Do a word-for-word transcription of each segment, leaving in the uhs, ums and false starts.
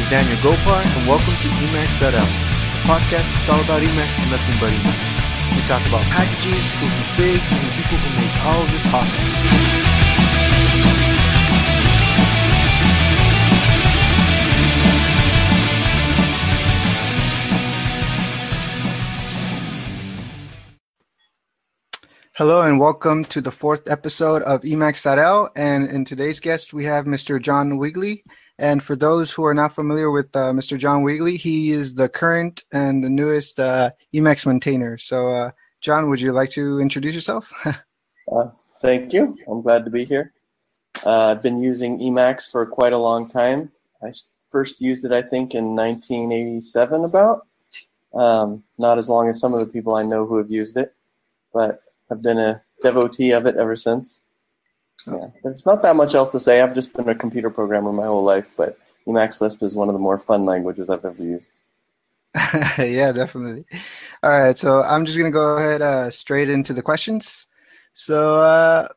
is Daniel Gopar, and welcome to Emacs dot L, the podcast that's all about Emacs and nothing but Emacs. We talk about packages, cool configs, and the people who make all of this possible. Hello and welcome to the fourth episode of Emacs dot L, and in today's guest we have Mister John Wigley. And for those who are not familiar with uh, Mister John Wigley, he is the current and the newest uh, Emacs maintainer. So, uh, John, would you like to introduce yourself? uh, thank you. I'm glad to be here. Uh, I've been using Emacs for quite a long time. I first used it, I think, in nineteen eighty-seven about. Um, not as long as some of the people I know who have used it, but I've been a devotee of it ever since. Yeah, there's not that much else to say. I've just been a computer programmer my whole life, but Emacs Lisp is one of the more fun languages I've ever used. Yeah, definitely. All right, so I'm just going to go ahead uh, straight into the questions. So, uh,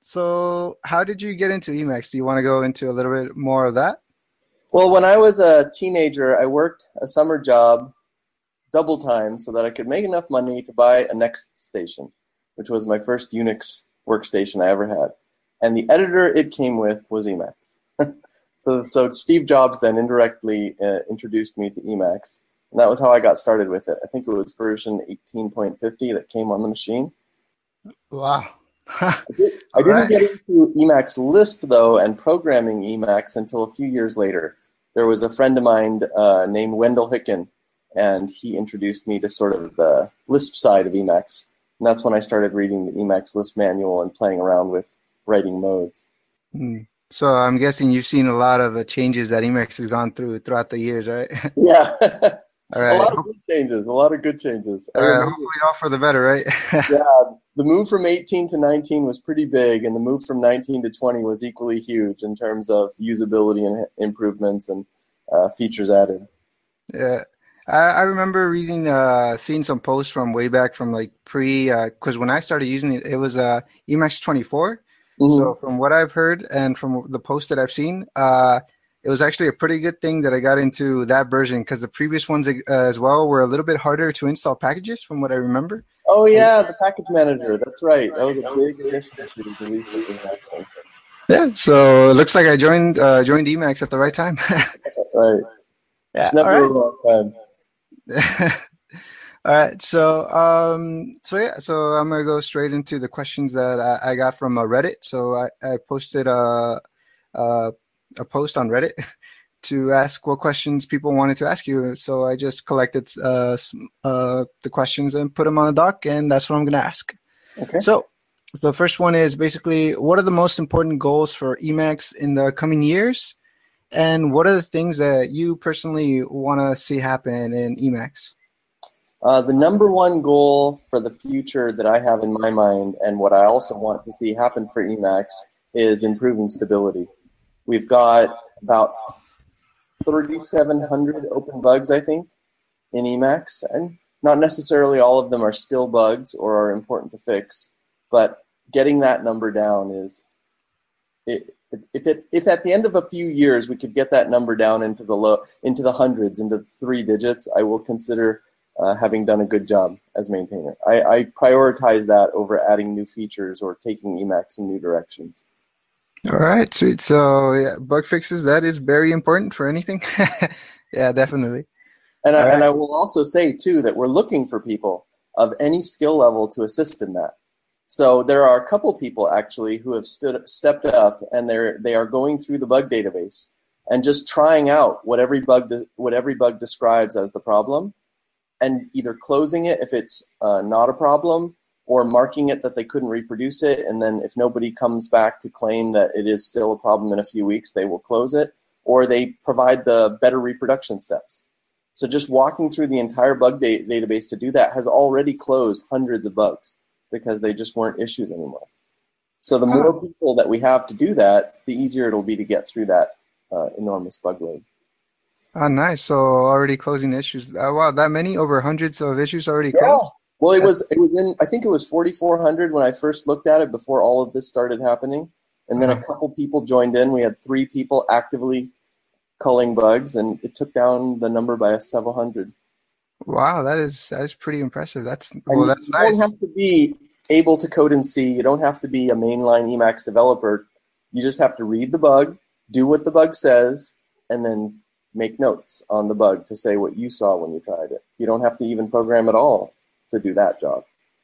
so how did you get into Emacs? Do you want to go into a little bit more of that? Well, when I was a teenager, I worked a summer job double time so that I could make enough money to buy a Next Station, which was my first Unix workstation I ever had. And the editor it came with was Emacs. so, so Steve Jobs then indirectly uh, introduced me to Emacs, and that was how I got started with it. I think it was version eighteen point fifty that came on the machine. Wow. I, did, I didn't right. get into Emacs Lisp, though, and programming Emacs until a few years later. There was a friend of mine uh, named Wendell Hicken, and he introduced me to sort of the Lisp side of Emacs. And that's when I started reading the Emacs Lisp manual and playing around with writing modes. Hmm. So I'm guessing you've seen a lot of uh, changes that Emacs has gone through throughout the years, right? Yeah. All right. A lot of good changes. A lot of good changes. All right. Hopefully all for the better, right? Yeah. The move from eighteen to nineteen was pretty big, and the move from nineteen to twenty was equally huge in terms of usability and improvements and uh, features added. Yeah. I remember reading, uh, seeing some posts from way back from like pre, because uh, when I started using it, it was uh, Emacs twenty-four. Mm-hmm. So from what I've heard and from the posts that I've seen, uh, it was actually a pretty good thing that I got into that version because the previous ones uh, as well were a little bit harder to install packages from what I remember. Oh yeah, the package manager. That's right. That was a big initiative. Yeah, so it looks like I joined uh, joined Emacs at the right time. Right. Yeah. It's never all right. a wrong time. All right, so um, so yeah, so I'm gonna go straight into the questions that I, I got from uh, Reddit. So I, I posted a, a a post on Reddit to ask what questions people wanted to ask you. So I just collected uh, uh, the questions and put them on the doc, and that's what I'm gonna ask. Okay. So the first one is basically, what are the most important goals for Emacs in the coming years, and what are the things that you personally want to see happen in Emacs? Uh, the number one goal for the future that I have in my mind, and what I also want to see happen for Emacs, is improving stability. We've got about thirty-seven hundred open bugs, I think, in Emacs, and not necessarily all of them are still bugs or are important to fix, but getting that number down is, it, if it, if at the end of a few years we could get that number down into the low, into the hundreds, into the three digits, I will consider Uh, having done a good job as maintainer. I, I prioritize that over adding new features or taking Emacs in new directions. All right, sweet. So yeah, bug fixes, that is very important for anything. Yeah, definitely. And I, right. and I will also say, too, that we're looking for people of any skill level to assist in that. So there are a couple people, actually, who have stood stepped up, and they're they are going through the bug database and just trying out what every bug, de- what every bug describes as the problem, and either closing it if it's uh, not a problem, or marking it that they couldn't reproduce it, and then if nobody comes back to claim that it is still a problem in a few weeks, they will close it, or they provide the better reproduction steps. So just walking through the entire bug da- database to do that has already closed hundreds of bugs because they just weren't issues anymore. So the more people that we have to do that, the easier it'll be to get through that uh, enormous bug load. Oh, nice. So already closing issues. Uh, wow, that many? Over hundreds of issues already yeah. closed? Well, it was it was in, I think it was forty-four hundred when I first looked at it before all of this started happening. And then uh-huh. a couple people joined in. We had three people actively culling bugs, and it took down the number by several hundred. Wow, that is that is pretty impressive. That's well, And that's you nice. don't have to be able to code in C. You don't have to be a mainline Emacs developer. You just have to read the bug, do what the bug says, and then make notes on the bug to say what you saw when you tried it. You don't have to even program at all to do that job.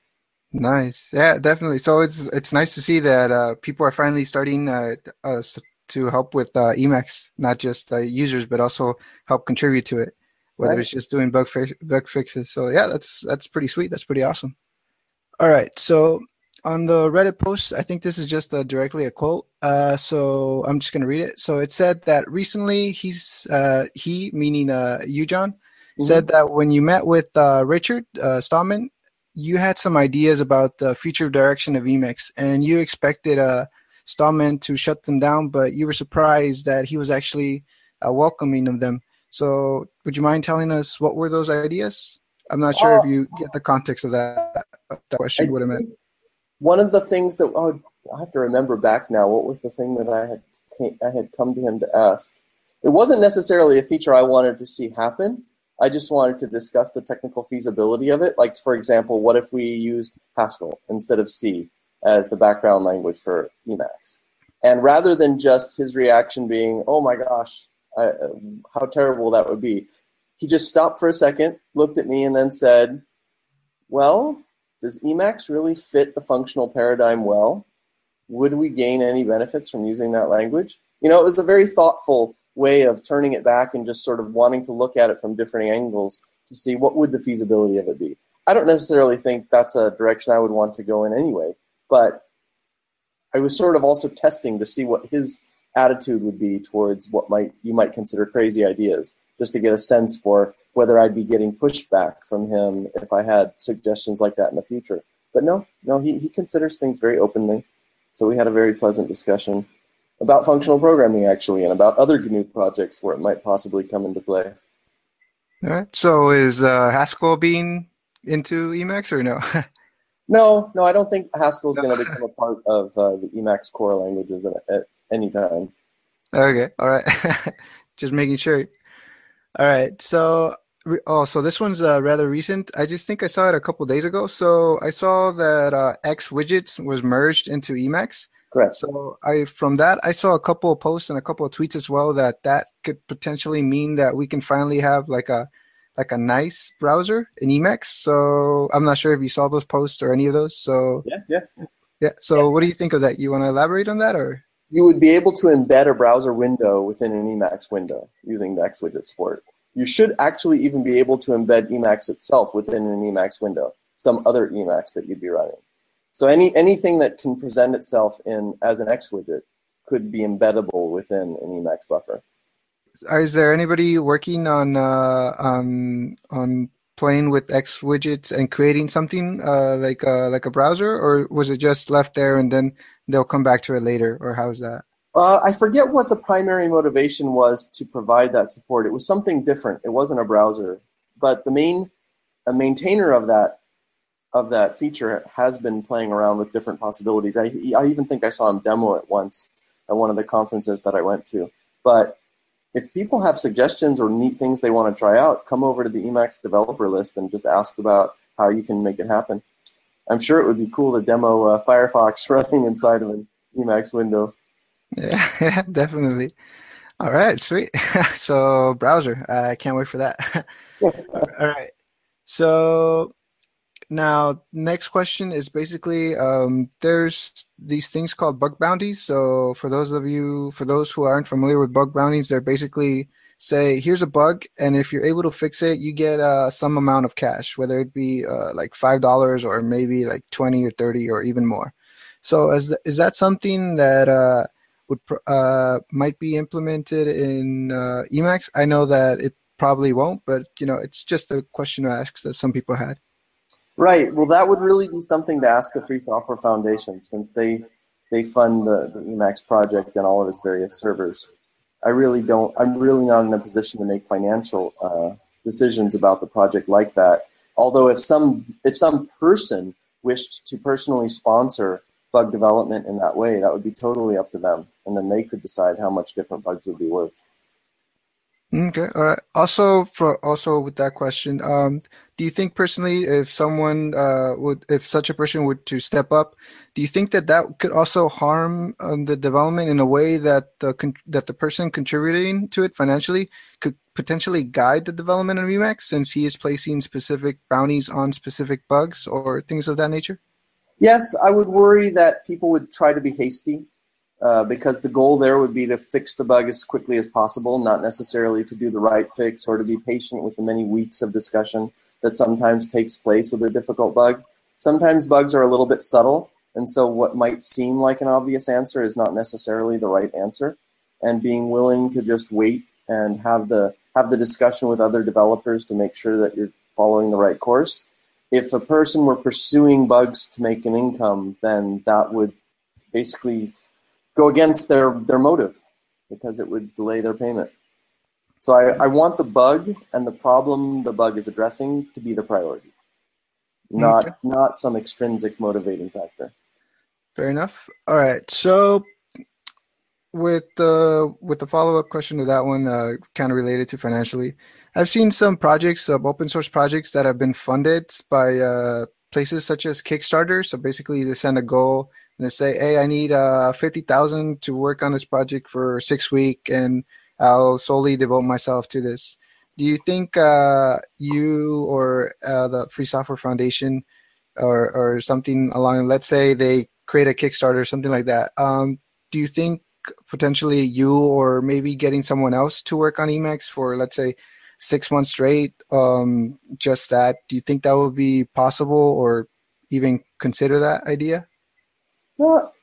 Nice. Yeah, definitely. So it's it's nice to see that uh, people are finally starting uh, us to help with uh, Emacs, not just uh, users, but also help contribute to it, whether Right. it's just doing bug fi- bug fixes. So yeah, that's that's pretty sweet. That's pretty awesome. All right. So on the Reddit post, I think this is just a, directly a quote. Uh, so I'm just gonna read it. So it said that recently he's uh, he, meaning uh, you, John, Mm-hmm. said that when you met with uh, Richard uh, Stallman, you had some ideas about the future direction of Emacs, and you expected uh, Stallman to shut them down, but you were surprised that he was actually uh, welcoming of them. So would you mind telling us what were those ideas? I'm not sure if Oh, you get the context of that, of that I question, what it meant. think one of the things that oh, I have to remember back now. What was the thing that I had I had come to him to ask? It wasn't necessarily a feature I wanted to see happen. I just wanted to discuss the technical feasibility of it. Like, for example, what if we used Haskell instead of C as the background language for Emacs? And rather than just his reaction being, oh my gosh, I, how terrible that would be, he just stopped for a second, looked at me, and then said, well, does Emacs really fit the functional paradigm well? Would we gain any benefits from using that language? You know, it was a very thoughtful way of turning it back and just sort of wanting to look at it from different angles to see what would the feasibility of it be. I don't necessarily think that's a direction I would want to go in anyway, but I was sort of also testing to see what his attitude would be towards what might you might consider crazy ideas, just to get a sense for whether I'd be getting pushback from him if I had suggestions like that in the future. But no, no, he, he considers things very openly. So we had a very pleasant discussion about functional programming, actually, and about other G N U projects where it might possibly come into play. All right. So is uh, Haskell being into Emacs or no? No, no, I don't think Haskell is No. going to become a part of uh, the Emacs core languages at, at any time. Okay. All right. Just making sure. All right. So, re- oh, so this one's uh, rather recent. I just think I saw it a couple days ago. So I saw that uh, X widgets was merged into Emacs. Correct. So I, from that, I saw a couple of posts and a couple of tweets as well that that could potentially mean that we can finally have like a like a nice browser in Emacs. So I'm not sure if you saw those posts or any of those. So Yes, yes. yeah. So Yes. what do you think of that? You want to elaborate on that, or? You would be able to embed a browser window within an Emacs window using the Xwidget support. You should actually even be able to embed Emacs itself within an Emacs window, some other Emacs that you'd be running. So any anything that can present itself in as an Xwidget could be embeddable within an Emacs buffer. Is there anybody working on uh, on on playing with X widgets and creating something uh, like a, like a browser, or was it just left there and then they'll come back to it later, or how's that? Uh, I forget what the primary motivation was to provide that support. It was something different. It wasn't a browser, but the main a maintainer of that of that feature has been playing around with different possibilities. I I even think I saw him demo it once at one of the conferences that I went to. But if people have suggestions or neat things they want to try out, come over to the Emacs developer list and just ask about how you can make it happen. I'm sure it would be cool to demo uh, Firefox running inside of an Emacs window. Yeah, yeah, definitely. All right, sweet. So browser, I can't wait for that. All right. So now, next question is basically um, there's these things called bug bounties. So for those of you, for those who aren't familiar with bug bounties, they're basically say, here's a bug, and if you're able to fix it, you get uh, some amount of cash, whether it be uh, like five dollars or maybe like twenty or thirty or even more. So is, is that something that uh, would uh, might be implemented in uh, Emacs? I know that it probably won't, but you know, it's just a question to ask that some people had. Right. Well, that would really be something to ask the Free Software Foundation, since they they fund the, the Emacs project and all of its various servers. I really don't. I'm really not in a position to make financial uh, decisions about the project like that. Although, if some if some person wished to personally sponsor bug development in that way, that would be totally up to them, and then they could decide how much different bugs would be worth. Okay, all right. Also, for also with that question, um, do you think personally, if someone uh, would, if such a person would to step up, do you think that that could also harm um, the development in a way that the con that the person contributing to it financially could potentially guide the development of Emacs since he is placing specific bounties on specific bugs or things of that nature? Yes, I would worry that people would try to be hasty uh, because the goal there would be to fix the bug as quickly as possible, not necessarily to do the right fix or to be patient with the many weeks of discussion that sometimes takes place with a difficult bug. Sometimes bugs are a little bit subtle, and so what might seem like an obvious answer is not necessarily the right answer. And being willing to just wait and have the have the discussion with other developers to make sure that you're following the right course. If a person were pursuing bugs to make an income, then that would basically go against their, their motive because it would delay their payment. So I, I want the bug and the problem the bug is addressing to be the priority, not, Okay, not some extrinsic motivating factor. fair enough. All right, so with the with the follow-up question to that one, uh, kind of related to financially, I've seen some projects, some open source projects that have been funded by uh, places such as Kickstarter. So basically, they send a goal and they say, "Hey, I need uh, fifty thousand to work on this project for six weeks, and I'll solely devote myself to this." Do you think uh, you or uh, the Free Software Foundation or or something along, let's say they create a Kickstarter, something like that? Um, do you think potentially you or maybe getting someone else to work on Emacs for, let's say, six months straight, um, just that, do you think that would be possible or even consider that idea? Well,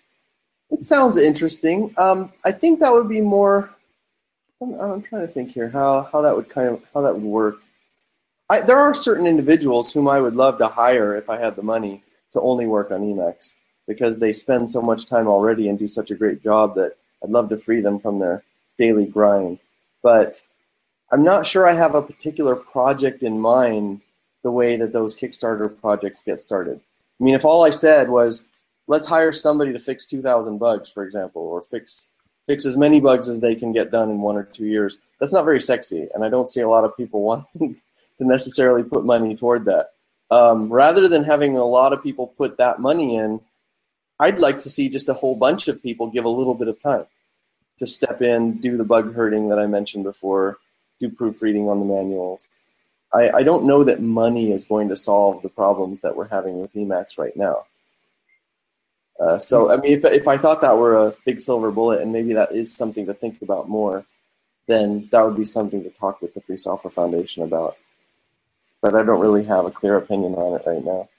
it sounds interesting. Um, I think that would be more. I'm, I'm trying to think here how, how that would kind of how that would work. I, there are certain individuals whom I would love to hire if I had the money to only work on Emacs because they spend so much time already and do such a great job that I'd love to free them from their daily grind. But I'm not sure I have a particular project in mind the way that those Kickstarter projects get started. I mean, if all I said was, let's hire somebody to fix two thousand bugs, for example, or fix fix as many bugs as they can get done in one or two years, that's not very sexy, and I don't see a lot of people wanting to necessarily put money toward that. Um, rather than having a lot of people put that money in, I'd like to see just a whole bunch of people give a little bit of time to step in, do the bug herding that I mentioned before, do proofreading on the manuals. I, I don't know that money is going to solve the problems that we're having with Emacs right now. Uh, so, I mean, if, if I thought that were a big silver bullet, and maybe that is something to think about more, then that would be something to talk with the Free Software Foundation about. But I don't really have a clear opinion on it right now.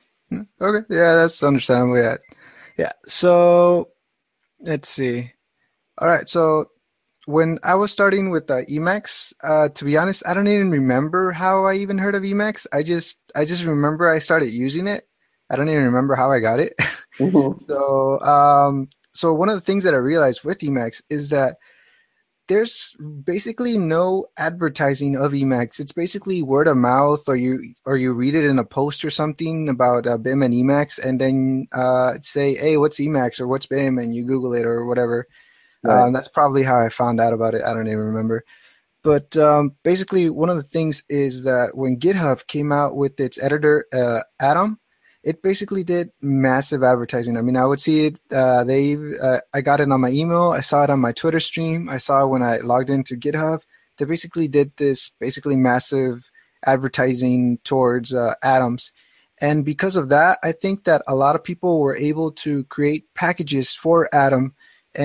Okay, yeah, that's understandable. Yeah, yeah. So let's see. All right, so when I was starting with uh, Emacs, uh, to be honest, I don't even remember how I even heard of Emacs. I just I just remember I started using it. I don't even remember how I got it. Mm-hmm. so um, so one of the things that I realized with Emacs is that there's basically no advertising of Emacs. It's basically word of mouth, or you or you read it in a post or something about uh, B I M and Emacs, and then uh, say, "Hey, what's Emacs or what's B I M?" and you Google it or whatever. Right. Um, that's probably how I found out about it. I don't even remember. But um, basically, one of the things is that when GitHub came out with its editor, uh, Atom, it basically did massive advertising. I mean, I would see it. Uh, they, uh, I got it on my email. I saw it on my Twitter stream. I saw it when I logged into GitHub. They basically did this basically massive advertising towards uh, Atoms. And because of that, I think that a lot of people were able to create packages for Atom.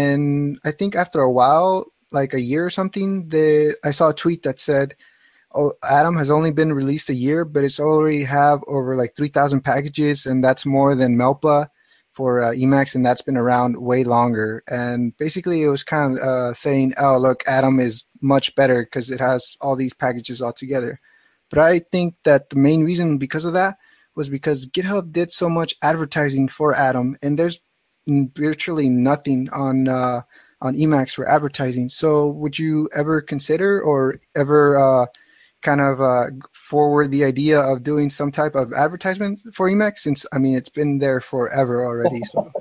And I think after a while, like a year or something, the I saw a tweet that said, "Oh, Atom has only been released a year, but it's already have over like three thousand packages, and that's more than Melpa for uh, Emacs, and that's been around way longer." And basically, it was kind of uh, saying, "Oh, look, Atom is much better because it has all these packages all together." But I think that the main reason because of that was because GitHub did so much advertising for Atom, and there's virtually nothing on uh, on Emacs for advertising. So would you ever consider or ever uh, kind of uh, forward the idea of doing some type of advertisement for Emacs? Since, I mean, it's been there forever already. So,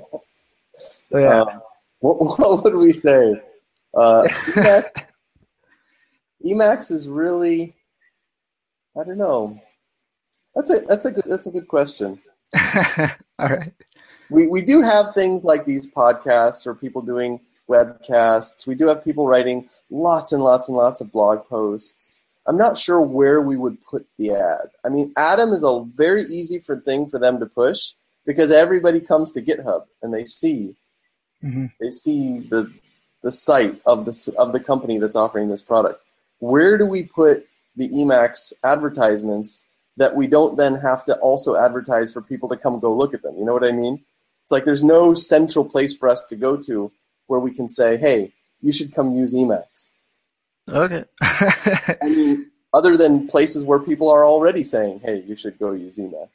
so yeah. Um, what, what would we say? Uh, Emacs, Emacs is really, I don't know. That's a that's a good that's a good question. All right. We we do have things like these podcasts or people doing webcasts. We do have people writing lots and lots and lots of blog posts. I'm not sure where we would put the ad. I mean, Atom is a very easy for thing for them to push because everybody comes to GitHub and they see mm-hmm. they see the the site of the of the company that's offering this product. Where do we put the Emacs advertisements that we don't then have to also advertise for people to come go look at them? You know what I mean? It's like there's no central place for us to go to where we can say, hey, you should come use Emacs. Okay. I mean, other than places where people are already saying, hey, you should go use Emacs.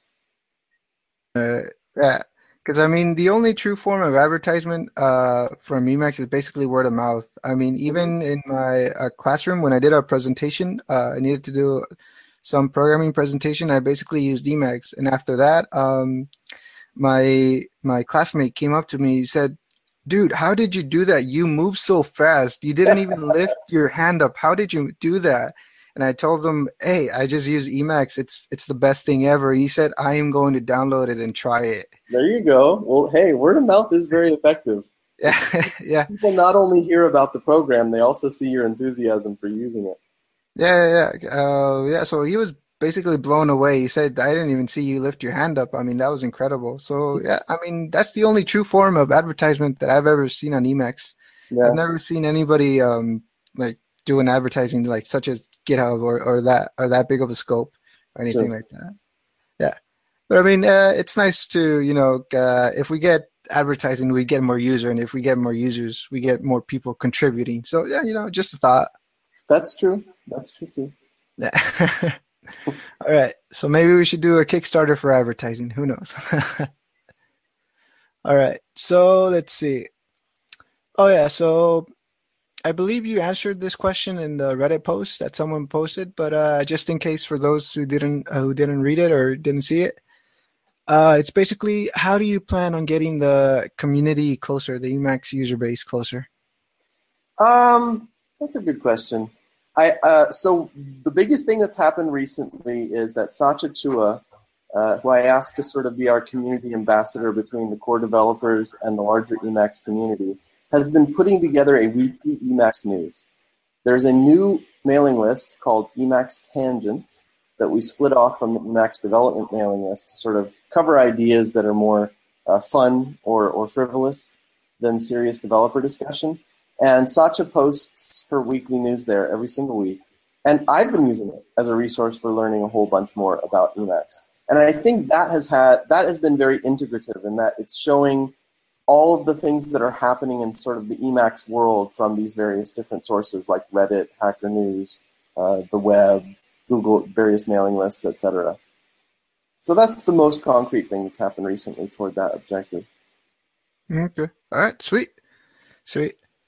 Uh, yeah. Because, I mean, the only true form of advertisement uh, from Emacs is basically word of mouth. I mean, even in my uh, classroom, when I did a presentation, uh, I needed to do some programming presentation, I basically used Emacs. And after that, um, my my classmate came up to me, he said, dude, how did you do that? You move so fast. You didn't even lift your hand up. How did you do that? And I told them, hey, I just use Emacs. It's it's the best thing ever. He said, I am going to download it and try it. There you go. Well, hey, word of mouth is very effective. Yeah, yeah. People not only hear about the program, they also see your enthusiasm for using it. Yeah, yeah, yeah. Uh, yeah, so he was basically blown away. He said, I didn't even see you lift your hand up. I mean, that was incredible. So, yeah, I mean, that's the only true form of advertisement that I've ever seen on Emacs. Yeah. I've never seen anybody, um, like, doing advertising like such as GitHub or, or that or that big of a scope or anything sure. like that. Yeah. But I mean, uh, it's nice to, you know, uh, if we get advertising, we get more users. And if we get more users, we get more people contributing. So, yeah, you know, just a thought. That's true. That's true, too. Yeah. All right. So maybe we should do a Kickstarter for advertising. Who knows? All right. So let's see. Oh, yeah. So I believe you answered this question in the Reddit post that someone posted, but uh, just in case for those who didn't uh, who didn't read it or didn't see it, uh, it's basically how do you plan on getting the community closer, the Emacs user base closer? Um, that's a good question. I uh, so the biggest thing that's happened recently is that Satya Chua, uh, who I asked to sort of be our community ambassador between the core developers and the larger Emacs community, has been putting together a weekly Emacs news. There's a new mailing list called Emacs Tangents that we split off from the Emacs development mailing list to sort of cover ideas that are more uh, fun or, or frivolous than serious developer discussion. And Satya posts her weekly news there every single week. And I've been using it as a resource for learning a whole bunch more about Emacs. And I think that has had that has been very integrative in that it's showing all of the things that are happening in sort of the Emacs world from these various different sources like Reddit, Hacker News, uh, the web, Google, various mailing lists, et cetera. So that's the most concrete thing that's happened recently toward that objective. Okay. All right. Sweet. Sweet.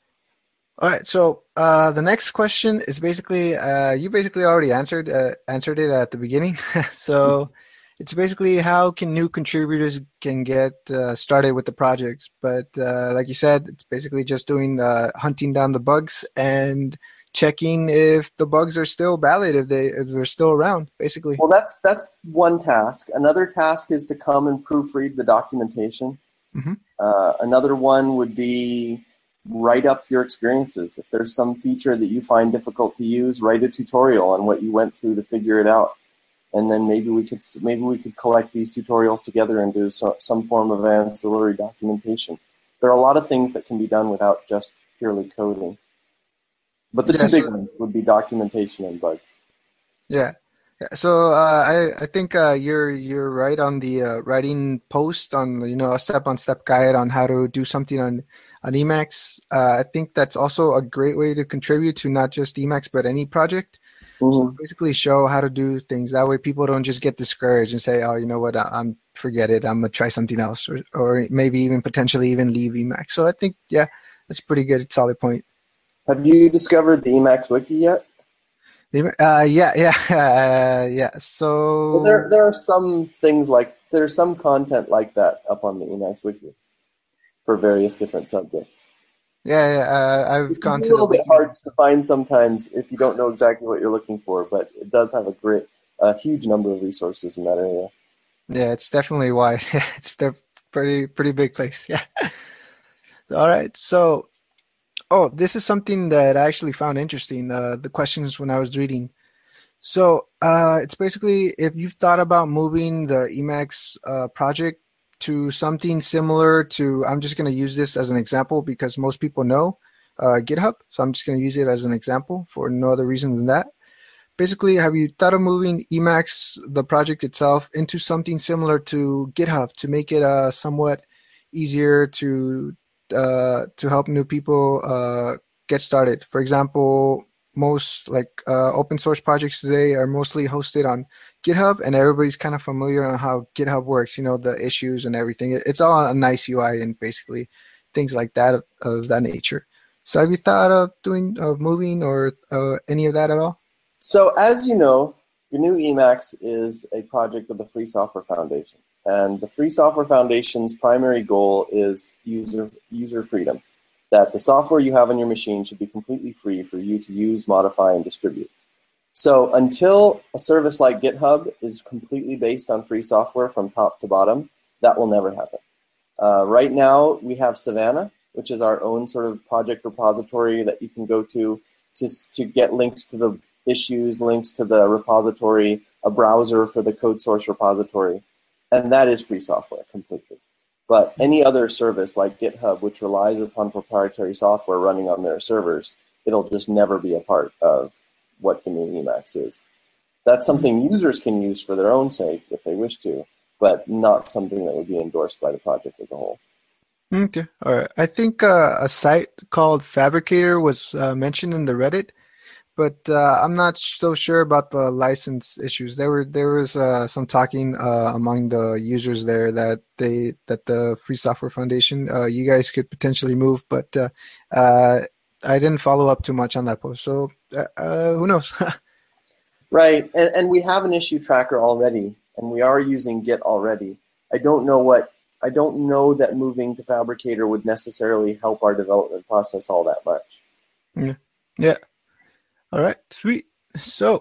All right. So uh, the next question is basically uh, you basically already answered uh, answered it at the beginning. So. It's basically how can new contributors can get uh, started with the projects. But uh, like you said, it's basically just doing the hunting down the bugs and checking if the bugs are still valid, if they if they're still around, basically. Well, that's that's one task. Another task is to come and proofread the documentation. Mm-hmm. Uh, another one would be write up your experiences. If there's some feature that you find difficult to use, write a tutorial on what you went through to figure it out. And then maybe we could maybe we could collect these tutorials together and do so, some form of ancillary documentation. There are a lot of things that can be done without just purely coding. But the yeah, two big so, ones would be documentation and bugs. Yeah. yeah. So uh, I I think uh, you're you're right on the uh, writing post on you know a step on step guide on how to do something on on Emacs. Uh, I think that's also a great way to contribute to not just Emacs but any project. Mm-hmm. So basically show how to do things. That way people don't just get discouraged and say, oh, you know what, I'm forget it. I'm going to try something else. Or, or maybe even potentially even leave Emacs. So I think, yeah, that's a pretty good, solid point. Have you discovered the Emacs Wiki yet? Uh, yeah, yeah, uh, yeah. So well, there, there are some things like, there's some content like that up on the Emacs Wiki for various different subjects. Yeah, yeah. Uh, I've It's gone a to the little bit wiki. hard to find sometimes if you don't know exactly what you're looking for, but it does have a great, a huge number of resources in that area. Yeah, it's definitely wide. It's a pretty pretty big place. Yeah. All right. So, oh, this is something that I actually found interesting. Uh, the questions when I was reading. So, uh, it's basically if you've thought about moving the Emacs uh, project to something similar to, I'm just going to use this as an example because most people know uh, GitHub. So I'm just going to use it as an example for no other reason than that. Basically, have you thought of moving Emacs, the project itself, into something similar to GitHub to make it uh, somewhat easier to uh, to help new people uh, get started? For example, most like uh, open source projects today are mostly hosted on GitHub, and everybody's kind of familiar on how GitHub works. You know, the issues and everything. It's all a nice U I and basically things like that of, of that nature. So, have you thought of doing of moving or uh, any of that at all? So as you know, G N U Emacs is a project of the Free Software Foundation. And the Free Software Foundation's primary goal is user, user freedom, that the software you have on your machine should be completely free for you to use, modify, and distribute. So until a service like GitHub is completely based on free software from top to bottom, that will never happen. Uh, right now, we have Savannah, which is our own sort of project repository that you can go to just to get links to the issues, links to the repository, a browser for the code source repository, and that is free software completely. But any other service like GitHub, which relies upon proprietary software running on their servers, it'll just never be a part of what G N U Emacs is. That's something users can use for their own sake if they wish to, but not something that would be endorsed by the project as a whole. Okay, all right. I think uh, a site called Fabricator was uh, mentioned in the Reddit, but uh, I'm not so sure about the license issues. There were there was uh, some talking uh, among the users there that they that the Free Software Foundation, uh, you guys could potentially move, but uh, uh, I didn't follow up too much on that post. So uh, uh, who knows? Right, and, and we have an issue tracker already, and we are using Git already. I don't know what I don't know that moving to Fabricator would necessarily help our development process all that much. Yeah. Yeah. All right. Sweet. So,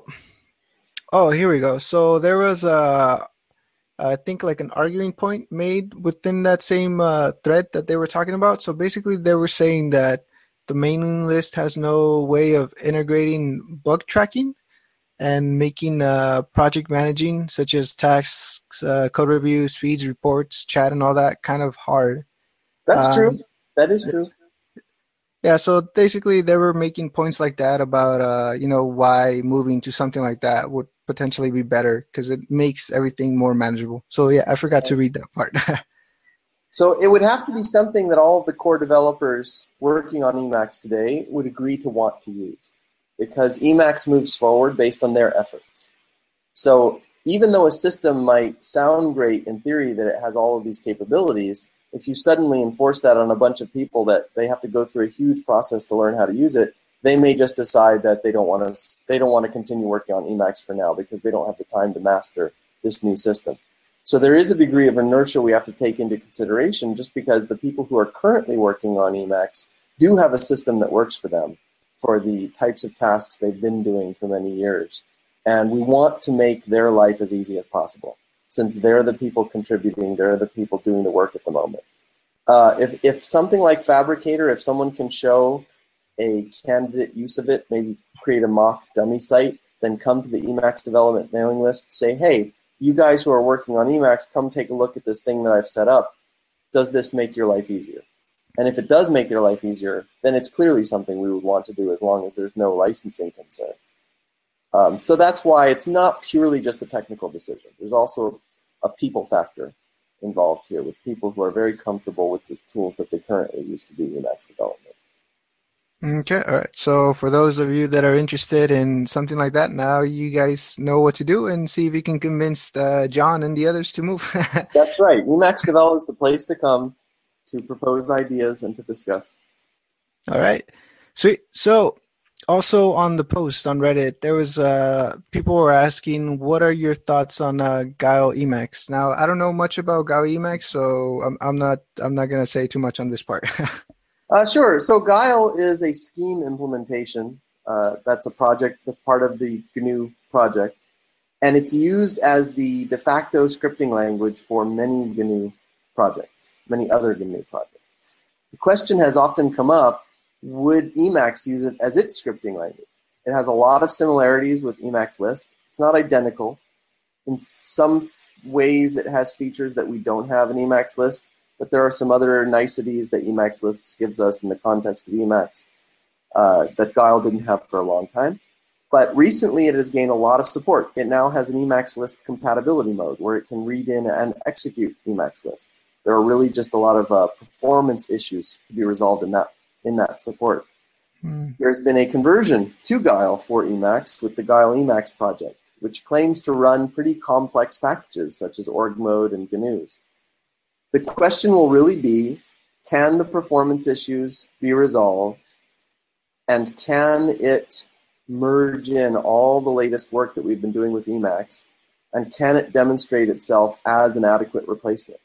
oh, here we go. So there was a, I think like an arguing point made within that same uh, thread that they were talking about. So basically, they were saying that the mailing list has no way of integrating bug tracking and making uh, project managing, such as tasks, uh, code reviews, feeds, reports, chat, and all that, kind of hard. That's Um, true. That is true. yeah, so basically, they were making points like that about, uh, you know, why moving to something like that would potentially be better because it makes everything more manageable. So yeah, I forgot to read that part. So it would have to be something that all of the core developers working on Emacs today would agree to want to use, because Emacs moves forward based on their efforts. So even though a system might sound great in theory that it has all of these capabilities, if you suddenly enforce that on a bunch of people that they have to go through a huge process to learn how to use it, they may just decide that they don't want to they don't want to continue working on Emacs for now because they don't have the time to master this new system. So there is a degree of inertia we have to take into consideration just because the people who are currently working on Emacs do have a system that works for them for the types of tasks they've been doing for many years. And we want to make their life as easy as possible, since they're the people contributing, they're the people doing the work at the moment. Uh, if, if something like Fabricator, if someone can show a candidate use of it, maybe create a mock dummy site, then come to the Emacs development mailing list, say, hey, you guys who are working on Emacs, come take a look at this thing that I've set up. Does this make your life easier? And if it does make your life easier, then it's clearly something we would want to do as long as there's no licensing concern. Um, so that's why it's not purely just a technical decision. There's also a people factor involved here with people who are very comfortable with the tools that they currently use to do Emacs development. Okay, all right. So for those of you that are interested in something like that, now you guys know what to do and see if you can convince uh, John and the others to move. That's right. Emacs Develop is the place to come to propose ideas and to discuss. All right. Sweet. So also on the post on Reddit, there was uh, people were asking, what are your thoughts on uh, Guile Emacs? Now, I don't know much about Guile Emacs, so I'm, I'm not I'm not gonna say too much on this part. Uh, sure. So Guile is a scheme implementation. Uh, that's a project that's part of the G N U project. And it's used as the de facto scripting language for many G N U projects, many other G N U projects. The question has often come up, would Emacs use it as its scripting language? It has a lot of similarities with Emacs Lisp. It's not identical. In some ways, it has features that we don't have in Emacs Lisp, but there are some other niceties that Emacs Lisp gives us in the context of Emacs uh, that Guile didn't have for a long time. But recently, it has gained a lot of support. It now has an Emacs Lisp compatibility mode where it can read in and execute Emacs Lisp. There are really just a lot of uh, performance issues to be resolved in that in that support. Mm. There's been a conversion to Guile for Emacs with the Guile Emacs project, which claims to run pretty complex packages such as org mode and G N Us. The question will really be, can the performance issues be resolved, and can it merge in all the latest work that we've been doing with Emacs, and can it demonstrate itself as an adequate replacement?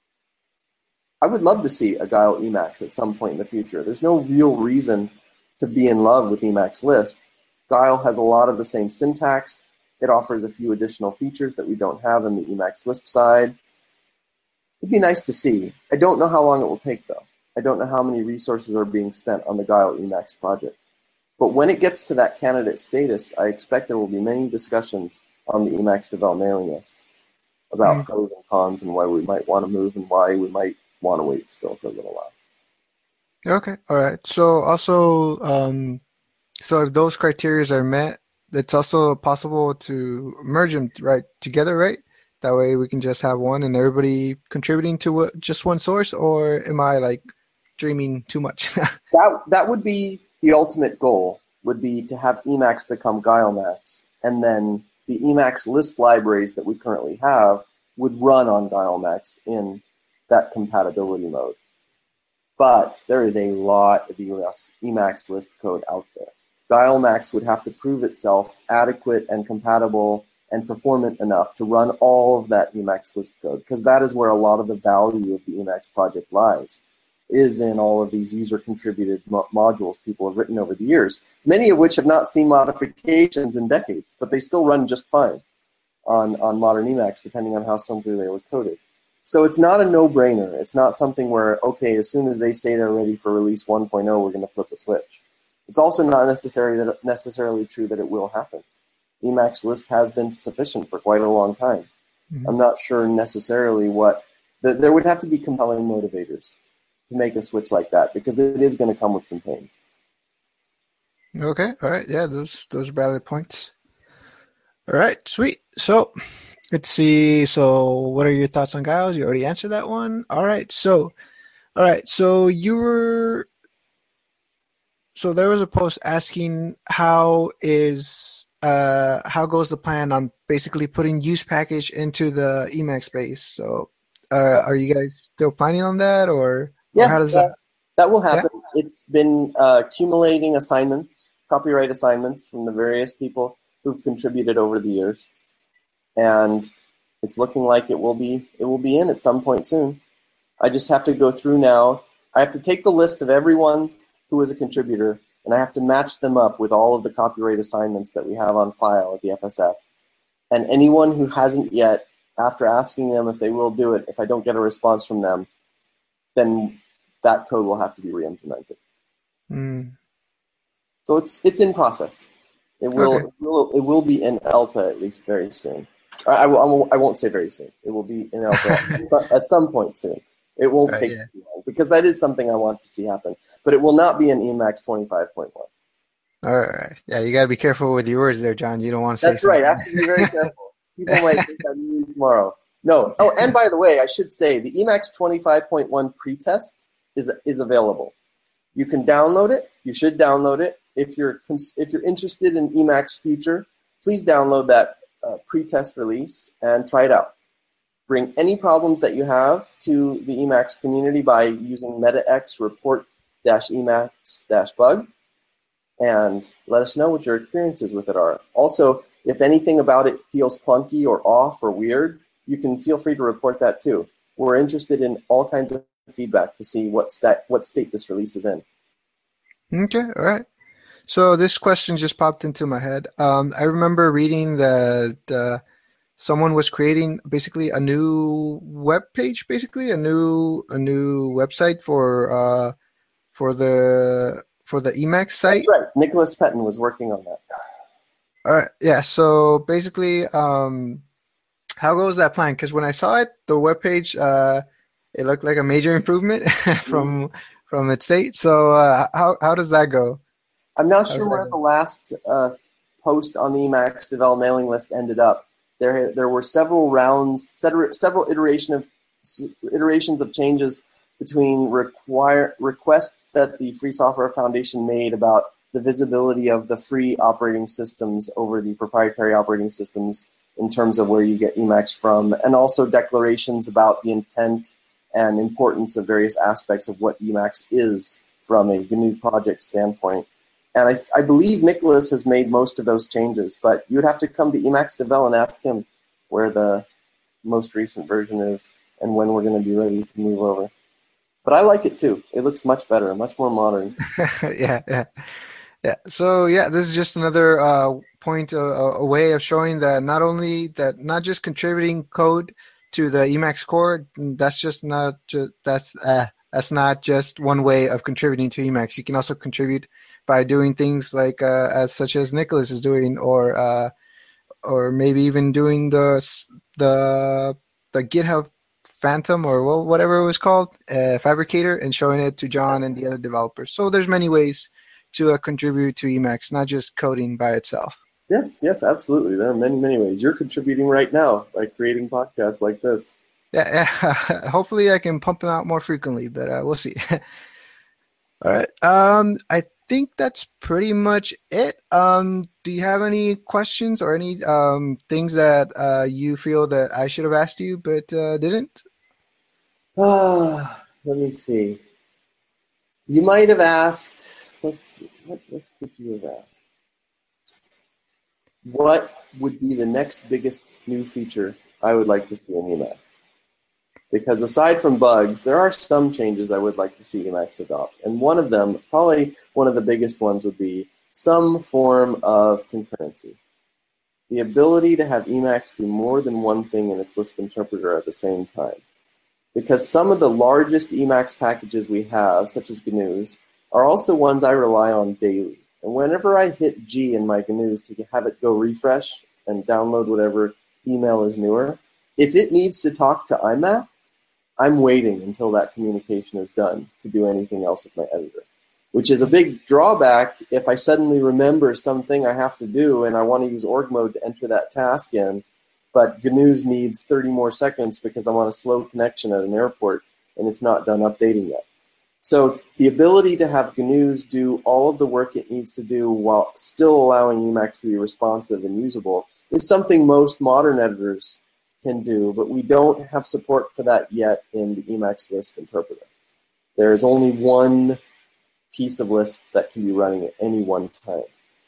I would love to see a Guile Emacs at some point in the future. There's no real reason to be in love with Emacs Lisp. Guile has a lot of the same syntax. It offers a few additional features that we don't have on the Emacs Lisp side. It'd be nice to see. I don't know how long it will take, though. I don't know how many resources are being spent on the Guile Emacs project. But when it gets to that candidate status, I expect there will be many discussions on the Emacs Devel mailing list about mm. pros and cons and why we might want to move and why we might want to wait still for a little while. Okay, all right. So also, um, so if those criteria are met, it's also possible to merge them right together, right? That way we can just have one and everybody contributing to just one source, or am I like dreaming too much? that that would be the ultimate goal, would be to have Emacs become GuileMacs, and then the Emacs Lisp libraries that we currently have would run on GuileMacs in that compatibility mode. But there is a lot of Emacs Lisp code out there. GuileMacs would have to prove itself adequate and compatible and performant enough to run all of that Emacs Lisp code, because that is where a lot of the value of the Emacs project lies, is in all of these user-contributed mo modules people have written over the years, many of which have not seen modifications in decades, but they still run just fine on, on modern Emacs, depending on how simply they were coded. So it's not a no-brainer. It's not something where, okay, as soon as they say they're ready for release one point oh, we're going to flip a switch. It's also not necessarily, that, necessarily true that it will happen. Emacs Lisp has been sufficient for quite a long time. Mm-hmm. I'm not sure necessarily what, the, there would have to be compelling motivators to make a switch like that, because it is going to come with some pain. Okay, all right, yeah, those those are valid points. All right, sweet. So let's see. So what are your thoughts on Guile? You already answered that one. All right, so all right, so you were so there was a post asking how is uh how goes the plan on basically putting use package into the Emacs base. So uh, are you guys still planning on that, or, yeah, or how does that, that? That will happen. Yeah. It's been uh, accumulating assignments, copyright assignments from the various people who've contributed over the years, and it's looking like it will be it will be in at some point soon. I just have to go through now. I have to take the list of everyone who is a contributor, and I have to match them up with all of the copyright assignments that we have on file at the F S F. And anyone who hasn't yet, after asking them if they will do it, if I don't get a response from them, then that code will have to be re-implemented. Mm. So it's it's in process. It will, okay. it will it will be in ELPA at least very soon. I, will, I won't say very soon. It will be in ELPA at some point soon. It won't right, take yeah. too long, because that is something I want to see happen. But it will not be in Emacs twenty-five point one. All right. Yeah, you got to be careful with your words there, John. You don't want to say That's right. I have to be very careful. People might think I'm mean tomorrow. No. Oh, and by the way, I should say the Emacs twenty-five point one pretest is is available. You can download it. You should download it. If you're if you're interested in Emacs Future, please download that uh, pretest release and try it out. Bring any problems that you have to the Emacs community by using metax report-emacs-bug, and let us know what your experiences with it are. Also, if anything about it feels clunky or off or weird, you can feel free to report that too. We're interested in all kinds of feedback to see what stat, what state this release is in. Okay, all right. So this question just popped into my head. Um, I remember reading that uh, someone was creating basically a new web page, basically a new a new website for uh, for the for the Emacs site. That's right. Nicholas Pettin was working on that. All right, yeah. So basically, um, how goes that plan? Because when I saw it, the webpage, uh, it looked like a major improvement from mm-hmm. from its state. So uh, how how does that go? I'm not sure where the last uh, post on the Emacs Devel mailing list ended up. There there were several rounds, several iteration of iterations of changes between require requests that the Free Software Foundation made about the visibility of the free operating systems over the proprietary operating systems in terms of where you get Emacs from, and also declarations about the intent and importance of various aspects of what Emacs is from a G N U project standpoint. And I, I believe Nicholas has made most of those changes, but you would have to come to Emacs Devel and ask him where the most recent version is and when we're going to be ready to move over. But I like it too. It looks much better, much more modern. yeah, yeah. Yeah. So yeah, this is just another uh, point, uh, a way of showing that not only that not just contributing code to the Emacs core. That's just not just that's uh, that's not just one way of contributing to Emacs. You can also contribute by doing things like uh, as such as Nicholas is doing, or uh, or maybe even doing the the the GitHub Phantom or whatever it was called, uh, Fabricator, and showing it to John and the other developers. So there's many ways to uh, contribute to Emacs, not just coding by itself. Yes, yes, absolutely. There are many, many ways. You're contributing right now by creating podcasts like this. Yeah, yeah. Hopefully I can pump them out more frequently, but uh, we'll see. All right. Um, I think that's pretty much it. Um, do you have any questions or any um, things that uh, you feel that I should have asked you but uh, didn't? Ah, let me see. You might have asked, let's see, what, what could you have asked? What would be the next biggest new feature I would like to see in Emacs? Because aside from bugs, there are some changes I would like to see Emacs adopt. And one of them, probably one of the biggest ones, would be some form of concurrency. The ability to have Emacs do more than one thing in its Lisp interpreter at the same time. Because some of the largest Emacs packages we have, such as G N Us, are also ones I rely on daily. And whenever I hit G in my G N Us to have it go refresh and download whatever email is newer, if it needs to talk to I M A P, I'm waiting until that communication is done to do anything else with my editor, which is a big drawback if I suddenly remember something I have to do and I want to use org mode to enter that task in, but G N Us needs thirty more seconds because I'm on a slow connection at an airport and it's not done updating yet. So the ability to have G N Us do all of the work it needs to do while still allowing Emacs to be responsive and usable is something most modern editors can do, but we don't have support for that yet in the Emacs Lisp interpreter. There is only one piece of Lisp that can be running at any one time.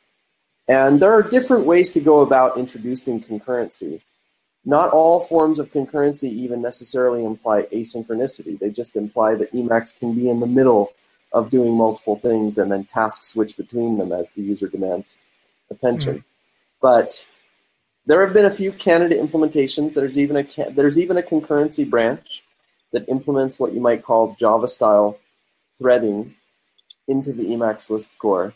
And there are different ways to go about introducing concurrency. Not all forms of concurrency even necessarily imply asynchronicity. They just imply that Emacs can be in the middle of doing multiple things and then task switch between them as the user demands attention. Mm-hmm. But there have been a few candidate implementations. There's even a there's even a concurrency branch that implements what you might call Java-style threading into the Emacs Lisp core.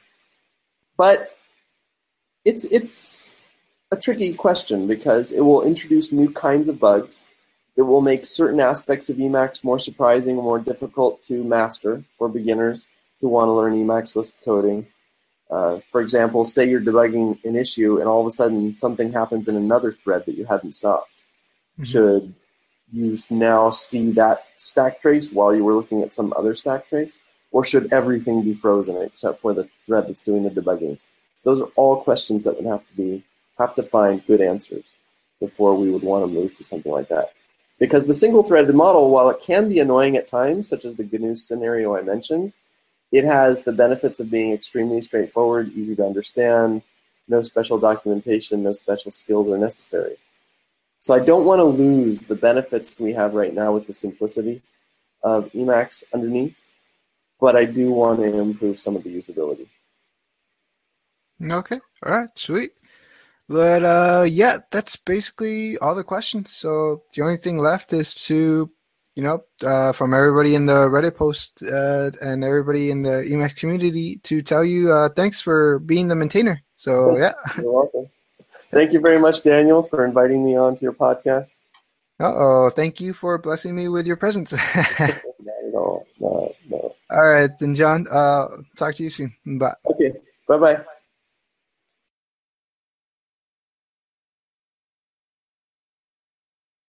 But it's it's a tricky question because it will introduce new kinds of bugs. It will make certain aspects of Emacs more surprising or more difficult to master for beginners who want to learn Emacs Lisp coding. Uh, for example, say you're debugging an issue and all of a sudden something happens in another thread that you hadn't stopped. Mm-hmm. Should you now see that stack trace while you were looking at some other stack trace? Or should everything be frozen except for the thread that's doing the debugging? Those are all questions that would have to be have to find good answers before we would want to move to something like that. Because the single-threaded model, while it can be annoying at times, such as the G N U scenario I mentioned, it has the benefits of being extremely straightforward, easy to understand, no special documentation, no special skills are necessary. So I don't want to lose the benefits we have right now with the simplicity of Emacs underneath, but I do want to improve some of the usability. Okay. All right. Sweet. But uh, yeah, that's basically all the questions. So the only thing left is to, you know, uh, from everybody in the Reddit post uh, and everybody in the Emacs community to tell you uh, thanks for being the maintainer. So yeah. You're welcome. Thank you very much, Daniel, for inviting me on to your podcast. Uh-oh. Thank you for blessing me with your presence. Not at all. No, no. All right, then, John. Uh, talk to you soon. Bye. Okay. Bye-bye.